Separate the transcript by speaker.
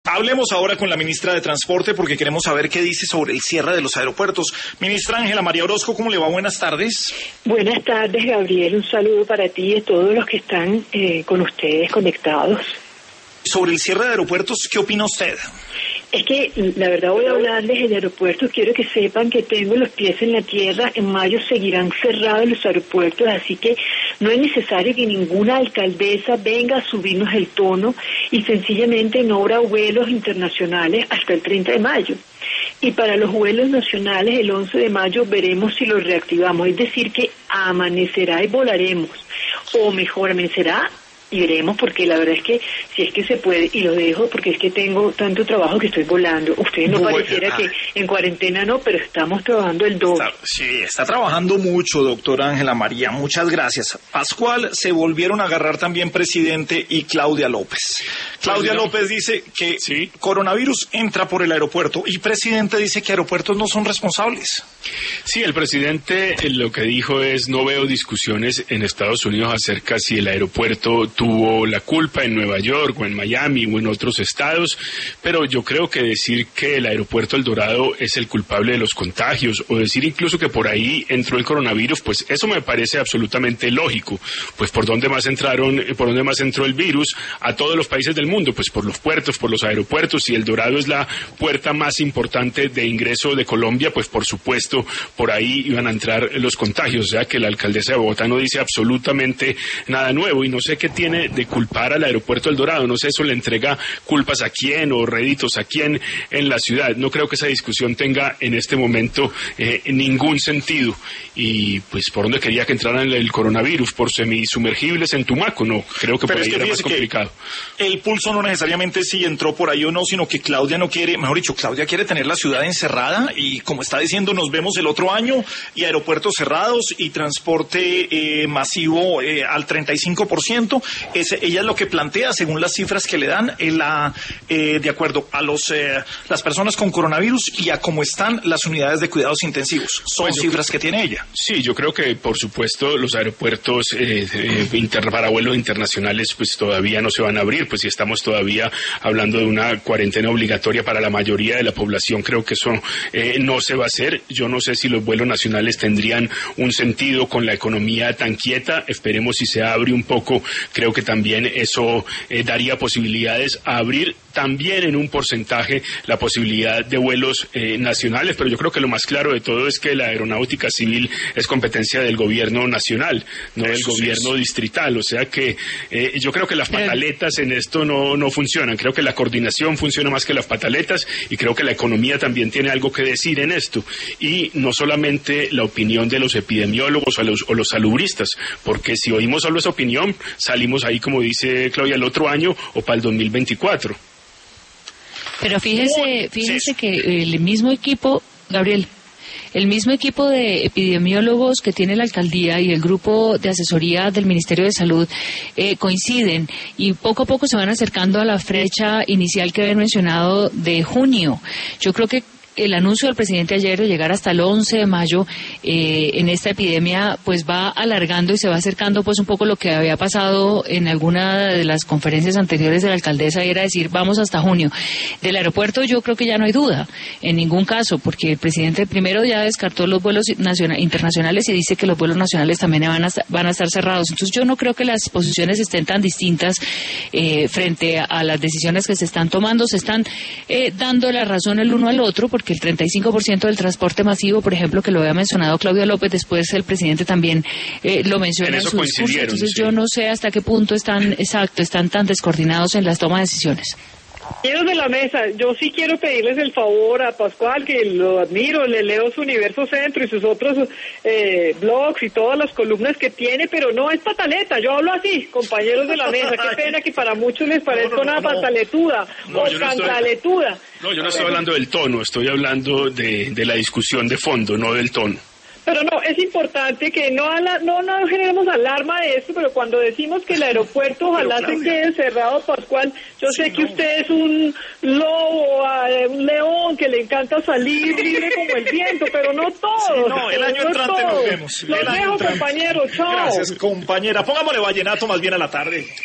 Speaker 1: Hablemos ahora con la ministra de Transporte porque queremos saber qué dice sobre el cierre de los aeropuertos. Ministra Ángela María Orozco, ¿cómo le va? Buenas tardes.
Speaker 2: Buenas tardes, Gabriel. Un saludo para ti y a todos los que están con ustedes conectados.
Speaker 1: Sobre el cierre de aeropuertos, ¿qué opina usted?
Speaker 2: Es que, la verdad, voy a hablarles del aeropuerto. Quiero que sepan que tengo los pies en la tierra. En mayo seguirán cerrados los aeropuertos, así que no es necesario que ninguna alcaldesa venga a subirnos el tono y sencillamente no habrá vuelos internacionales hasta el 30 de mayo. Y para los vuelos nacionales, el 11 de mayo veremos si los reactivamos. Es decir, que amanecerá y volaremos. O mejor, amanecerá y veremos, porque la verdad es que si es que se puede, y lo dejo porque es que tengo tanto trabajo que estoy volando. Ustedes no pareciera que en cuarentena no, pero estamos trabajando el doble.
Speaker 1: Sí, está trabajando mucho, doctora Ángela María, muchas gracias. Pascual, se volvieron a agarrar también presidente y Claudia López. Claudia López dice que coronavirus entra por el aeropuerto y presidente dice que aeropuertos no son responsables.
Speaker 3: Sí, el presidente lo que dijo es: no veo discusiones en Estados Unidos acerca si el aeropuerto tuvo la culpa en Nueva York o en Miami o en otros estados, pero yo creo que decir que el aeropuerto El Dorado es el culpable de los contagios, o decir incluso que por ahí entró el coronavirus, pues eso me parece absolutamente lógico. Pues por dónde más entró el virus a todos los países del mundo, pues por los puertos, por los aeropuertos, y El Dorado es la puerta más importante de ingreso de Colombia, pues por supuesto por ahí iban a entrar los contagios. O sea que la alcaldesa de Bogotá no dice absolutamente nada nuevo, y no sé qué tiene de culpar al aeropuerto El Dorado. No sé, eso le entrega culpas a quién o réditos a quién en la ciudad. No creo que esa discusión tenga en este momento ningún sentido. Y pues por dónde quería que entraran el coronavirus, por semisumergibles en Tumaco, no, creo que por ahí era más complicado.
Speaker 1: El pulso no necesariamente si entró por ahí o no, sino que Claudia no quiere, mejor dicho, Claudia quiere tener la ciudad encerrada y, como está diciendo, nos vemos el otro año, y aeropuertos cerrados y transporte masivo al 35%. Ella es lo que plantea, según las cifras que le dan, de acuerdo a las personas con coronavirus y a cómo están las unidades de cuidados intensivos. Son cifras que tiene ella.
Speaker 3: Sí, yo creo que, por supuesto, los aeropuertos para vuelos internacionales pues todavía no se van a abrir, pues si estamos todavía hablando de una cuarentena obligatoria para la mayoría de la población, creo que eso no se va a hacer. Yo no sé si los vuelos nacionales tendrían un sentido con la economía tan quieta. Esperemos si se abre un poco. Creo que también eso daría posibilidades a abrir también en un porcentaje la posibilidad de vuelos nacionales, pero yo creo que lo más claro de todo es que la aeronáutica civil es competencia del gobierno nacional, no del gobierno distrital. O sea que yo creo que las pataletas en esto no funcionan. Creo que la coordinación funciona más que las pataletas, y creo que la economía también tiene algo que decir en esto, y no solamente la opinión de los epidemiólogos o los salubristas, porque si oímos solo esa opinión, salimos ahí, como dice Claudia, el otro año o para el 2024.
Speaker 4: Pero fíjese que el mismo equipo, Gabriel, el mismo equipo de epidemiólogos que tiene la alcaldía y el grupo de asesoría del Ministerio de Salud coinciden, y poco a poco se van acercando a la fecha inicial que habían mencionado de junio. Yo creo que el anuncio del presidente ayer de llegar hasta el 11 de mayo en esta epidemia pues va alargando y se va acercando pues un poco lo que había pasado en alguna de las conferencias anteriores de la alcaldesa, y era decir vamos hasta junio. Del aeropuerto yo creo que ya no hay duda en ningún caso, porque el presidente primero ya descartó los vuelos internacionales y dice que los vuelos nacionales también van a estar cerrados. Entonces yo no creo que las posiciones estén tan distintas frente a las decisiones que se están tomando. Se están dando la razón el uno al otro, porque el 35% del transporte masivo, por ejemplo, que lo había mencionado Claudia López, después el presidente también lo menciona en su discurso. Entonces yo no sé hasta qué punto están tan descoordinados en las tomas de decisiones.
Speaker 2: Compañeros de la mesa, yo sí quiero pedirles el favor a Pascual, que lo admiro, le leo su Universo Centro y sus otros blogs y todas las columnas que tiene, pero no es pataleta, yo hablo así, compañeros de la mesa, qué pena que para muchos les parezca una pataletuda o cantaletuda.
Speaker 3: No, yo no estoy hablando del tono, estoy hablando de la discusión de fondo, no del tono.
Speaker 2: Pero no, es importante que no generemos alarma de esto, pero cuando decimos que el aeropuerto ojalá se quede cerrado, Pascual, yo sé que usted es un lobo, un león que le encanta salir libre como el viento, pero no todo.
Speaker 1: No, el año entrante nos vemos.
Speaker 2: Los dejo, compañeros, chao.
Speaker 1: Gracias, compañera. Pongámosle vallenato más bien a la tarde.